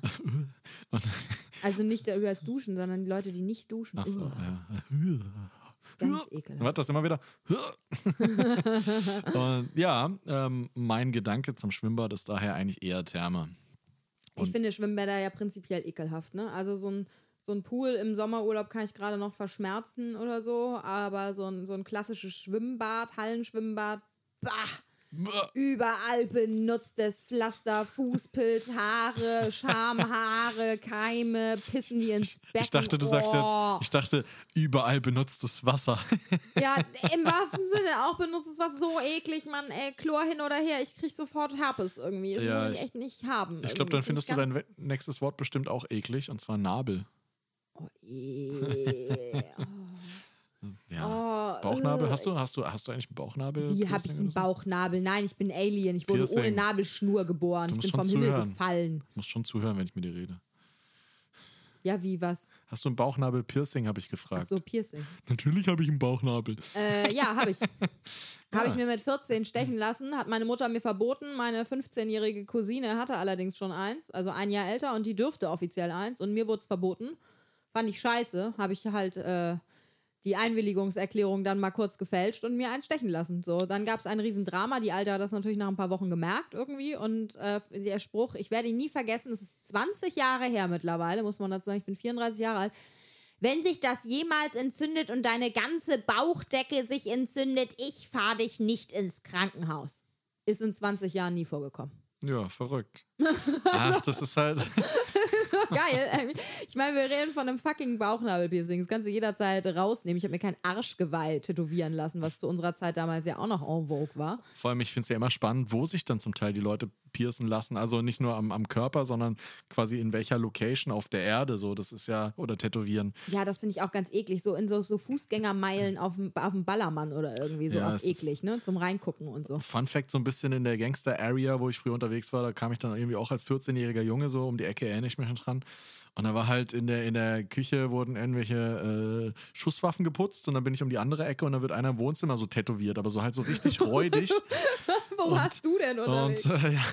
Also nicht übers Duschen, sondern die Leute, die nicht duschen. Ach so, ja. Ganz ekelhaft. Warte, das immer wieder. Und ja, mein Gedanke zum Schwimmbad ist daher eigentlich eher Therme. Ich finde Schwimmbäder ja prinzipiell ekelhaft, ne? Also so ein Pool im Sommerurlaub kann ich gerade noch verschmerzen oder so, aber so ein klassisches Schwimmbad, Hallenschwimmbad, bah! Überall benutztes Pflaster, Fußpilz, Haare, Schamhaare, Keime, pissen die ins Becken. Ich dachte, du sagst jetzt, überall benutztes Wasser. Ja, im wahrsten Sinne auch benutztes Wasser, so eklig, Mann, ey, Chlor hin oder her, ich krieg sofort Herpes irgendwie. Das muss ich echt nicht haben. Ich glaube, dann findest du dein nächstes Wort bestimmt auch eklig, und zwar Nabel. Oh, yeah. Ja. Bauchnabel? Hast du eigentlich einen Bauchnabel? Wie habe ich einen Bauchnabel? Nein, ich bin Alien. Ich wurde ohne Nabelschnur geboren. Ich bin vom Himmel gefallen. Du musst schon zuhören, wenn ich mit dir rede. Ja, wie, was? Hast du einen Bauchnabel-Piercing, habe ich gefragt. Ach so, Piercing. Natürlich habe ich einen Bauchnabel. Ja, habe ich. Habe ich mir mit 14 stechen lassen, hat meine Mutter mir verboten. Meine 15-jährige Cousine hatte allerdings schon eins, also ein Jahr älter, und die dürfte offiziell eins, und mir wurde es verboten. Fand ich scheiße. Habe ich halt die Einwilligungserklärung dann mal kurz gefälscht und mir eins stechen lassen. So, dann gab es ein Riesendrama. Die Alte hat das natürlich nach ein paar Wochen gemerkt irgendwie. Und der Spruch, ich werde ihn nie vergessen, es ist 20 Jahre her mittlerweile, muss man dazu sagen, ich bin 34 Jahre alt. Wenn sich das jemals entzündet und deine ganze Bauchdecke sich entzündet, ich fahre dich nicht ins Krankenhaus. Ist in 20 Jahren nie vorgekommen. Ja, verrückt. Ach, das ist halt... Geil. Ich meine, wir reden von einem fucking Bauchnabelpiercing. Das kannst du jederzeit rausnehmen. Ich habe mir kein Arschgeweih tätowieren lassen, was zu unserer Zeit damals ja auch noch en vogue war. Vor allem, ich finde es ja immer spannend, wo sich dann zum Teil die Leute piercen lassen. Also nicht nur am Körper, sondern quasi in welcher Location auf der Erde. So, das ist ja, oder tätowieren. Ja, das finde ich auch ganz eklig. So in so Fußgängermeilen auf dem Ballermann oder irgendwie so, ja, auf eklig, ne? Zum Reingucken und so. Fun Fact, so ein bisschen in der Gangster-Area, wo ich früher unterwegs war, da kam ich dann irgendwie auch als 14-jähriger Junge so um die Ecke, erinnere ich mich noch dran. Und da war halt in der Küche wurden irgendwelche Schusswaffen geputzt, und dann bin ich um die andere Ecke und dann wird einer im Wohnzimmer so tätowiert, aber so halt so richtig räudig. Wo warst du denn unterwegs?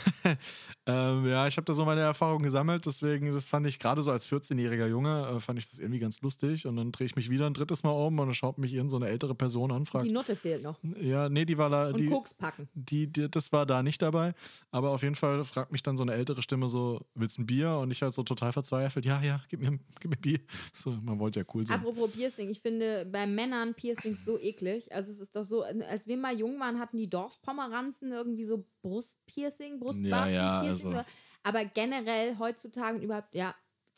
Ja, ich habe da so meine Erfahrungen gesammelt, deswegen, das fand ich gerade so als 14-jähriger Junge, fand ich das irgendwie ganz lustig, und dann drehe ich mich wieder ein drittes Mal um und dann schaut mich so eine ältere Person an, fragt. Die Nutte fehlt noch. Ja, nee, die war da. Und Koks packen. Das war da nicht dabei, aber auf jeden Fall fragt mich dann so eine ältere Stimme so, willst du ein Bier? Und ich halt so total verzweifelt, ja, gib mir Bier. So, man wollte ja cool sein. Apropos Piercing, ich finde bei Männern Piercings so eklig. Also es ist doch so, als wir mal jung waren, hatten die Dorfpomeranzen irgendwie so Brustpiercing, Brustwarzenpiercing. Ja, also. Aber generell heutzutage und überhaupt, ja,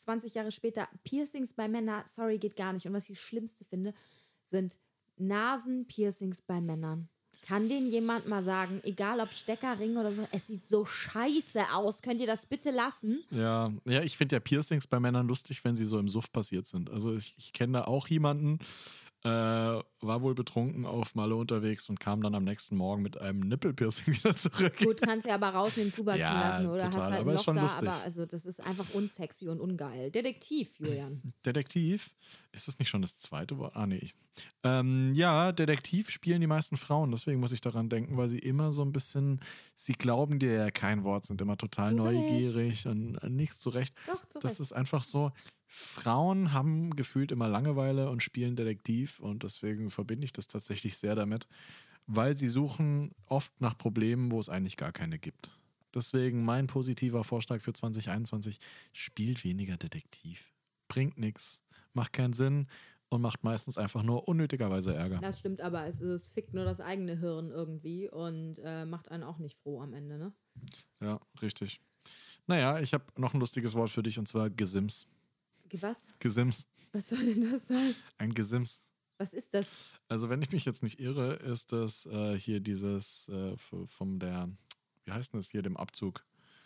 20 Jahre später, Piercings bei Männern, sorry, geht gar nicht. Und was ich das Schlimmste finde, sind Nasenpiercings bei Männern. Kann denen jemand mal sagen, egal ob Steckerring oder so, es sieht so scheiße aus. Könnt ihr das bitte lassen? Ja, ich finde ja Piercings bei Männern lustig, wenn sie so im Suff passiert sind. Also ich kenne da auch jemanden, war wohl betrunken auf Malle unterwegs und kam dann am nächsten Morgen mit einem Nippelpiercing wieder zurück. Gut, kannst du aber rausnehmen, zubatzen lassen oder total, hast halt aber ein ist Loch schon da. lustig. Aber also das ist einfach unsexy und ungeil. Detektiv, Julian. Detektiv? Ist das nicht schon das zweite Wort? Ah, nee. Ja, Detektiv spielen die meisten Frauen. Deswegen muss ich daran denken, weil sie immer so ein bisschen, sie glauben dir ja kein Wort, sind immer total neugierig und nichts zurecht. Doch, zu Das Recht. ist einfach so. Frauen haben gefühlt immer Langeweile und spielen Detektiv und deswegen verbinde ich das tatsächlich sehr damit, weil sie suchen oft nach Problemen, wo es eigentlich gar keine gibt. Deswegen mein positiver Vorschlag für 2021, spielt weniger Detektiv. Bringt nichts, macht keinen Sinn und macht meistens einfach nur unnötigerweise Ärger. Das stimmt aber, es fickt nur das eigene Hirn irgendwie und macht einen auch nicht froh am Ende, ne? Ja, richtig. Naja, ich habe noch ein lustiges Wort für dich und zwar Gesims. Was? Gesims. Was soll denn das sein? Ein Gesims. Was ist das? Also wenn ich mich jetzt nicht irre, ist das hier dieses vom der, wie heißt denn das hier, dem Abzug?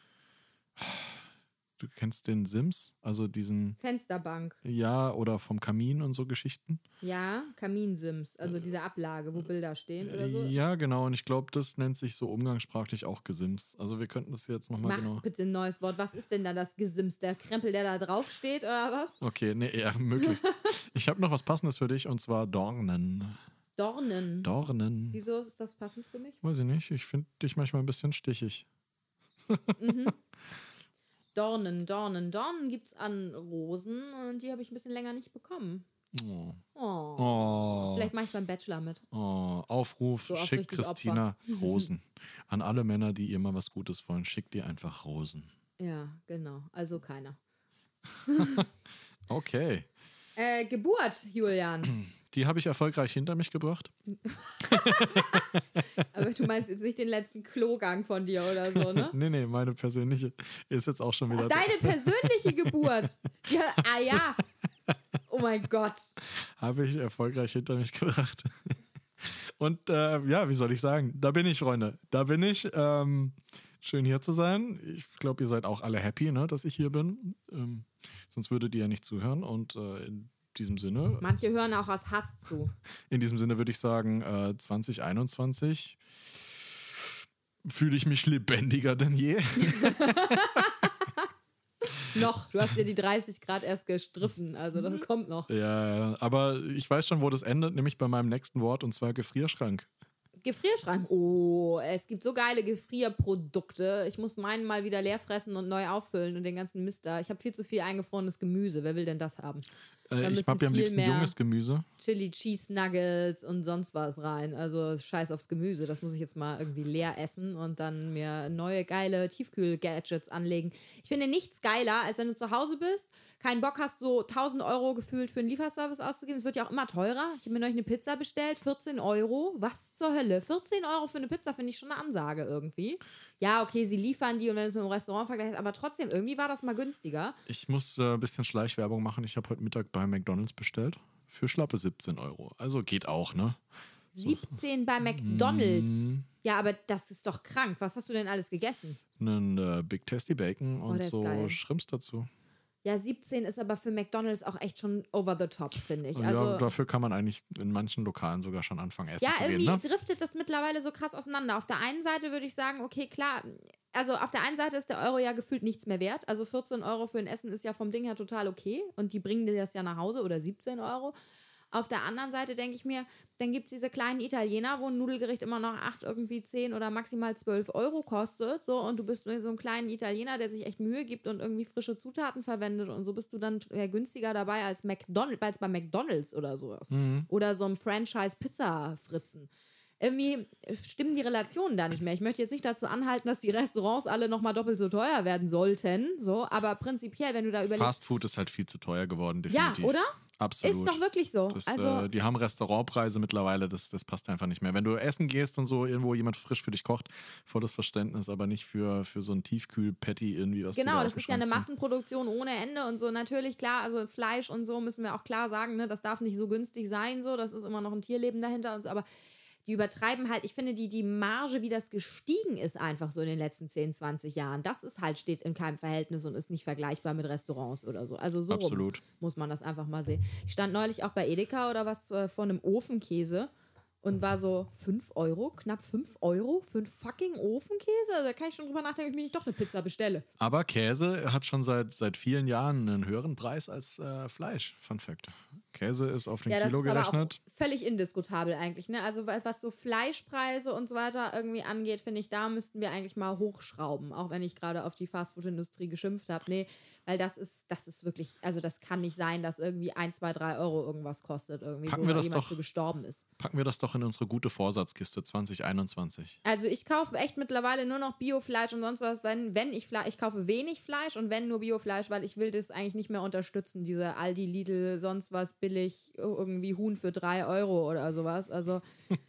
Du kennst den Sims? Also diesen, Fensterbank. ja, oder vom Kamin und so Geschichten? Ja, Kaminsims, also diese Ablage, wo Bilder stehen oder so. Ja, genau. Und ich glaube, das nennt sich so umgangssprachlich auch Gesims. Also wir könnten das jetzt nochmal Mach genau... bitte ein neues Wort. Was ist denn da das Gesims? Der Krempel, der da drauf steht oder was? Okay, nee, ja, möglich. Ich habe noch was Passendes für dich und zwar Dornen. Dornen. Dornen. Wieso ist das passend für mich? Weiß ich nicht. Ich finde dich manchmal ein bisschen stichig. Dornen. Dornen gibt's an Rosen und die habe ich ein bisschen länger nicht bekommen. Oh. Oh. Oh. Vielleicht mache ich beim Bachelor mit. Oh, Aufruf, So schickt aufrichtig Christina Rosen. An alle Männer, die ihr mal was Gutes wollen, schickt ihr einfach Rosen. Ja, genau. Also keiner. Okay. Geburt, Julian. Die habe ich erfolgreich hinter mich gebracht. Aber du meinst jetzt nicht den letzten Klogang von dir oder so, ne? Nee, meine persönliche ist jetzt auch schon wieder... Deine persönliche Geburt. Ja, ja. Oh mein Gott. Habe ich erfolgreich hinter mich gebracht. Und ja, wie soll ich sagen? Da bin ich, Freunde. Da bin ich. Schön hier zu sein. Ich glaube, ihr seid auch alle happy, ne, dass ich hier bin. Sonst würdet ihr ja nicht zuhören. Und in diesem Sinne... Manche hören auch aus Hass zu. In diesem Sinne würde ich sagen, 2021 fühle ich mich lebendiger denn je. Noch, du hast dir die 30 Grad erst gestriffen, also das kommt noch. Ja, aber ich weiß schon, wo das endet, nämlich bei meinem nächsten Wort, und zwar Gefrierschrank. Gefrierschrank. Oh, es gibt so geile Gefrierprodukte. Ich muss meinen mal wieder leer fressen und neu auffüllen und den ganzen Mist da. Ich habe viel zu viel eingefrorenes Gemüse. Wer will denn das haben? Ich habe ja am viel liebsten mehr junges Gemüse. Chili Cheese Nuggets und sonst was rein. Also scheiß aufs Gemüse. Das muss ich jetzt mal irgendwie leer essen und dann mir neue geile Tiefkühl-Gadgets anlegen. Ich finde nichts geiler, als wenn du zu Hause bist, keinen Bock hast, so 1.000 Euro gefühlt für einen Lieferservice auszugeben. Es wird ja auch immer teurer. Ich habe mir neulich eine Pizza bestellt, 14 Euro. Was zur Hölle? 14 Euro für eine Pizza finde ich schon eine Ansage irgendwie. Ja, okay, sie liefern die und wenn du es mit dem Restaurant vergleichst, aber trotzdem, irgendwie war das mal günstiger. Ich muss ein bisschen Schleichwerbung machen. Ich habe heute Mittag bei McDonald's bestellt. Für schlappe 17 Euro. Also geht auch, ne? 17 bei McDonald's. Ja, aber das ist doch krank. Was hast du denn alles gegessen? Einen Big Tasty Bacon und der ist so geil. Shrimps dazu. Ja, 17 ist aber für McDonald's auch echt schon over the top, finde ich. Ja, Also, dafür kann man eigentlich in manchen Lokalen sogar schon anfangen, essen ja, zu gehen, irgendwie ne? driftet das mittlerweile so krass auseinander. Auf der einen Seite würde ich sagen, okay, klar, also auf der einen Seite ist der Euro ja gefühlt nichts mehr wert. Also 14 Euro für ein Essen ist ja vom Ding her total okay. Und die bringen dir das ja nach Hause oder 17 Euro. Auf der anderen Seite denke ich mir, dann gibt es diese kleinen Italiener, wo ein Nudelgericht immer noch 8, irgendwie 10 oder maximal 12 Euro kostet. So, und du bist so einem kleinen Italiener, der sich echt Mühe gibt und irgendwie frische Zutaten verwendet. Und so bist du dann günstiger dabei als bei McDonald's oder sowas. Oder so ein Franchise-Pizza-Fritzen. Irgendwie stimmen die Relationen da nicht mehr. Ich möchte jetzt nicht dazu anhalten, dass die Restaurants alle nochmal doppelt so teuer werden sollten. So, aber prinzipiell, wenn du da überlegst. Fast Food ist halt viel zu teuer geworden, definitiv. Ja, oder? Absolut. Ist doch wirklich so. Also, die haben Restaurantpreise mittlerweile, das passt einfach nicht mehr. Wenn du essen gehst und so irgendwo jemand frisch für dich kocht, volles Verständnis, aber nicht für so ein Tiefkühl-Patty irgendwie, was genau, die da das ist ja eine aufgeschlagen sind. Massenproduktion ohne Ende und so. Natürlich, klar, also Fleisch und so müssen wir auch klar sagen, ne, das darf nicht so günstig sein, so. Das ist immer noch ein Tierleben dahinter und so. Aber die übertreiben halt, ich finde, die Marge, wie das gestiegen ist, einfach so in den letzten 10, 20 Jahren, das ist halt, steht in keinem Verhältnis und ist nicht vergleichbar mit Restaurants oder so. Also so rum Absolut. muss man das einfach mal sehen. Ich stand neulich auch bei Edeka oder was vor einem Ofenkäse und war so 5 Euro, knapp 5 Euro für einen fucking Ofenkäse. Also da kann ich schon drüber nachdenken, ob ich mir nicht doch eine Pizza bestelle. Aber Käse hat schon seit vielen Jahren einen höheren Preis als Fleisch. Fun Fact. Käse ist auf den Ja, das Kilo ist aber gerechnet. auch völlig indiskutabel eigentlich. Ne? Also was so Fleischpreise und so weiter irgendwie angeht, finde ich, da müssten wir eigentlich mal hochschrauben. Auch wenn ich gerade auf die Fastfood-Industrie geschimpft habe. Nee, weil das ist wirklich, also das kann nicht sein, dass irgendwie 1, 2, 3 Euro irgendwas kostet, irgendwie, Packen wo wir da das jemand doch- für gestorben ist. Packen wir das doch in unsere gute Vorsatzkiste 2021. Also ich kaufe echt mittlerweile nur noch Biofleisch und sonst was, wenn ich kaufe wenig Fleisch und wenn nur Biofleisch, weil ich will das eigentlich nicht mehr unterstützen, diese Aldi, Lidl, sonst was billig, irgendwie Huhn für 3 Euro oder sowas. Also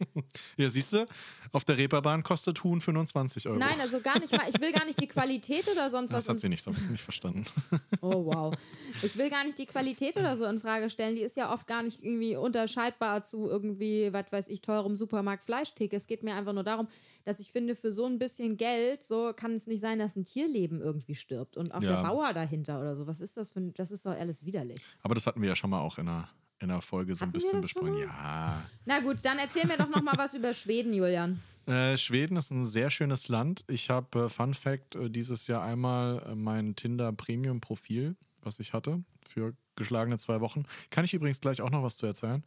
Ja, siehst du, auf der Reeperbahn kostet Huhn 25 Euro. nein, also gar nicht mal, ich will gar nicht die Qualität oder sonst was. Das hat sie nicht verstanden. Oh wow. Ich will gar nicht die Qualität oder so in Frage stellen, die ist ja oft gar nicht irgendwie unterscheidbar zu irgendwie, was weiß ich, teurem Supermarkt Fleischtheke. Es geht mir einfach nur darum, dass ich finde, für so ein bisschen Geld, so kann es nicht sein, dass ein Tierleben irgendwie stirbt und auch Ja. der Bauer dahinter oder so. Was ist das das ist doch alles widerlich. Aber das hatten wir ja schon mal auch in einer Folge so ein Hatten wir bisschen das schon besprochen. mal? Ja. Na gut, dann erzähl mir doch noch mal was über Schweden, Julian. Schweden ist ein sehr schönes Land. Ich habe, Fun Fact, dieses Jahr einmal mein Tinder Premium Profil, was ich hatte, für geschlagene 2 Wochen. Kann ich übrigens gleich auch noch was zu erzählen.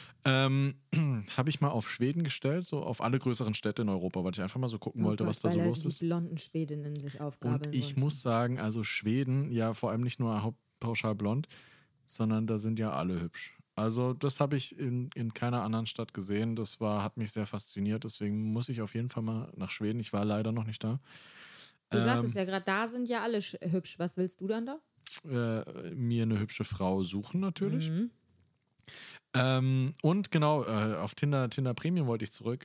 Habe ich mal auf Schweden gestellt, so auf alle größeren Städte in Europa, weil ich einfach mal so gucken wollte, was da so los ist. Die blonden Schwedinnen sich aufgabeln Und ich wollen. muss sagen, also Schweden, ja vor allem nicht nur pauschal blond, sondern da sind ja alle hübsch. Also das habe ich in keiner anderen Stadt gesehen. Hat mich sehr fasziniert. Deswegen muss ich auf jeden Fall mal nach Schweden. Ich war leider noch nicht da. Du sagtest ja gerade, da sind ja alle hübsch. Was willst du dann da? Mir eine hübsche Frau suchen natürlich. Mhm. Und genau, auf Tinder Premium wollte ich zurück.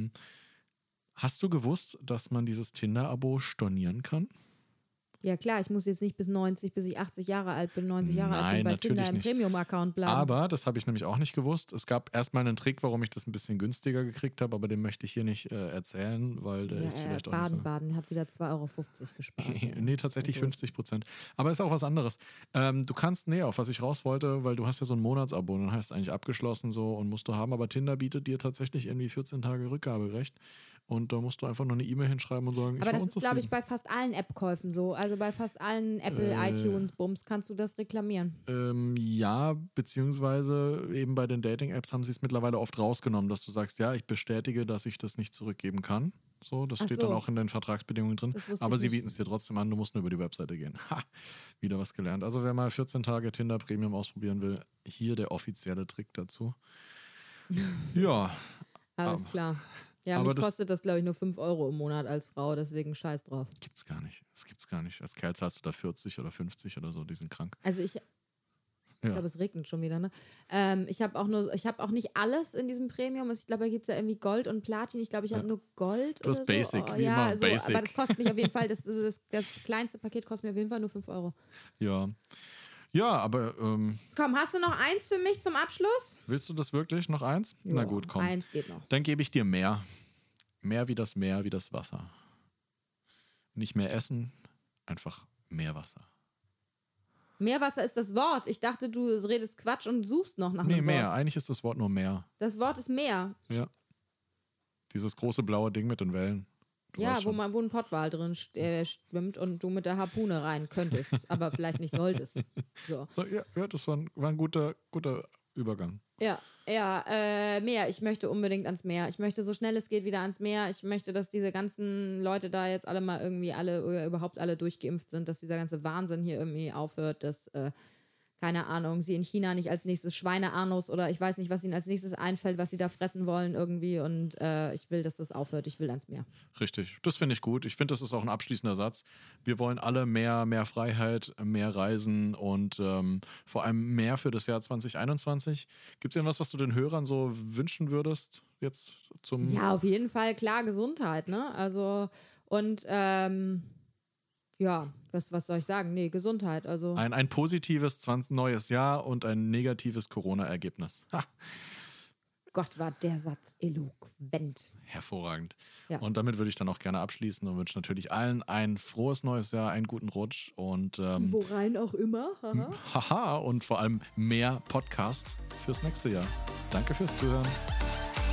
Hast du gewusst, dass man dieses Tinder-Abo stornieren kann? Ja klar, ich muss jetzt nicht bis 90, bis ich 80 Jahre alt bin, 90 Jahre alt Nein, bin, bei natürlich Tinder im nicht. Premium-Account bleiben. Aber, das habe ich nämlich auch nicht gewusst, es gab erstmal einen Trick, warum ich das ein bisschen günstiger gekriegt habe, aber den möchte ich hier nicht erzählen, weil der ist vielleicht auch nicht so. Baden hat wieder 2,50 Euro gespart. Nee, tatsächlich Also, 50%. Aber ist auch was anderes. Du kannst, auf was ich raus wollte, weil du hast ja so ein Monatsabo und dann heißt es eigentlich abgeschlossen so und musst du haben, aber Tinder bietet dir tatsächlich irgendwie 14 Tage Rückgaberecht und da musst du einfach nur eine E-Mail hinschreiben und sagen, aber ich war das ist, glaube ich, unzufrieden. bei fast allen App-Käufen so. Also bei fast allen Apple, iTunes, Bums, kannst du das reklamieren. Ja, beziehungsweise eben bei den Dating-Apps haben sie es mittlerweile oft rausgenommen, dass du sagst, ja, ich bestätige, dass ich das nicht zurückgeben kann. So, das Ach steht so. dann auch in den Vertragsbedingungen drin. Das wusste Aber ich sie nicht. bieten es dir trotzdem an, du musst nur über die Webseite gehen. Ha, wieder was gelernt. Also wer mal 14 Tage Tinder Premium ausprobieren will, hier der offizielle Trick dazu. Ja, Alles klar. Ja, aber mich das- kostet das, glaube ich, nur 5 Euro im Monat als Frau, deswegen scheiß drauf. gibt's gar nicht. Das gibt's gar nicht. Als Kerl zahlst du da 40 oder 50 oder so, die sind krank. Also ich Ja. glaube, es regnet schon wieder, ne? Ich habe auch nicht alles in diesem Premium. Ich glaube, da gibt es ja irgendwie Gold und Platin. Ich glaube, ich habe nur Gold Du hast oder Basic, so. wie Ja, immer, so, Basic. aber das kostet mich auf jeden Fall, das kleinste Paket kostet mir auf jeden Fall nur 5 Euro. Ja. Ja, aber Komm, hast du noch eins für mich zum Abschluss? willst du das wirklich? Noch eins? Na Ja, gut, komm. Eins geht noch. Dann gebe ich dir mehr. Mehr wie das Meer, wie das Wasser. Nicht mehr essen, einfach mehr Wasser. Meerwasser ist das Wort. Ich dachte, du redest Quatsch und suchst noch nach Nee, einem mehr. Wort. Eigentlich ist das Wort nur Meer. Das Wort ist Meer. Ja. Dieses große blaue Ding mit den Wellen. Du Ja, weißt schon. wo ein Pottwal drin schwimmt und du mit der Harpune rein könntest, aber vielleicht nicht solltest. So. So, ja, das war ein guter Übergang. Ja, Meer. Ich möchte unbedingt ans Meer. Ich möchte so schnell es geht wieder ans Meer. Ich möchte, dass diese ganzen Leute da jetzt alle mal irgendwie alle oder überhaupt alle durchgeimpft sind, dass dieser ganze Wahnsinn hier irgendwie aufhört. Das keine Ahnung, sie in China nicht als nächstes Schweineanus oder ich weiß nicht, was ihnen als nächstes einfällt, was sie da fressen wollen irgendwie und ich will, dass das aufhört, ich will ans Meer. Richtig, das finde ich gut. Ich finde, das ist auch ein abschließender Satz. Wir wollen alle mehr Freiheit, mehr Reisen und vor allem mehr für das Jahr 2021. Gibt es irgendwas, was du den Hörern so wünschen würdest jetzt zum... Ja, auf jeden Fall, klar, Gesundheit, ne? Also und ja, was soll ich sagen? Nee, Gesundheit. Also Ein positives neues Jahr und ein negatives Corona-Ergebnis. Ha, Gott, war der Satz eloquent. hervorragend. Ja. Und damit würde ich dann auch gerne abschließen und wünsche natürlich allen ein frohes neues Jahr, einen guten Rutsch und Worein auch immer. Haha. haha und vor allem mehr Podcast fürs nächste Jahr. Danke fürs Zuhören.